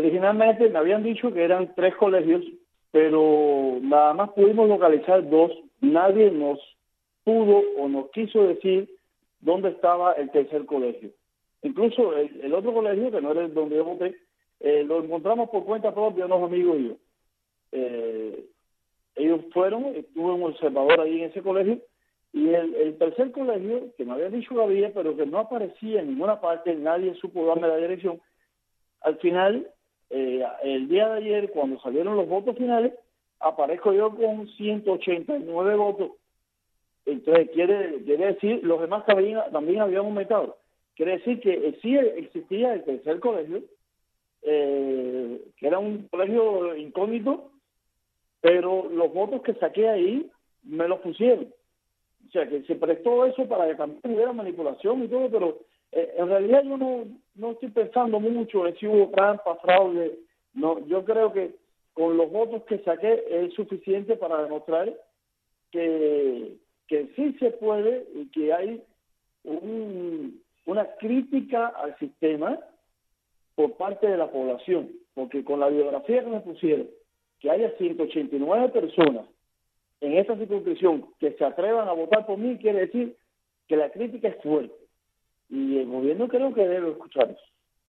originalmente me habían dicho que eran 3 colegios, pero nada más pudimos localizar 2. Nadie nos pudo o nos quiso decir dónde estaba el tercer colegio. Incluso el otro colegio, que no era el donde yo voté, lo encontramos por cuenta propia, unos amigos y yo. Ellos fueron, estuve un observador ahí en ese colegio, y el tercer colegio, que me habían dicho que había, pero que no aparecía en ninguna parte, nadie supo darme la dirección. Al final, el día de ayer, cuando salieron los votos finales, aparezco yo con 189 votos. Entonces, quiere decir, los demás también habían aumentado. Quiere decir que sí existía el tercer colegio, que era un colegio incógnito, pero los votos que saqué ahí me los pusieron. O sea, que se prestó eso para que también hubiera manipulación y todo, pero en realidad yo no estoy pensando mucho en si hubo trampa, fraude. No, yo creo que con los votos que saqué es suficiente para demostrar que sí se puede y que hay una crítica al sistema por parte de la población, porque con la biografía que me pusieron, que haya 189 personas en esta circunscripción que se atrevan a votar por mí, quiere decir que la crítica es fuerte. Y el gobierno creo que debe escuchar eso.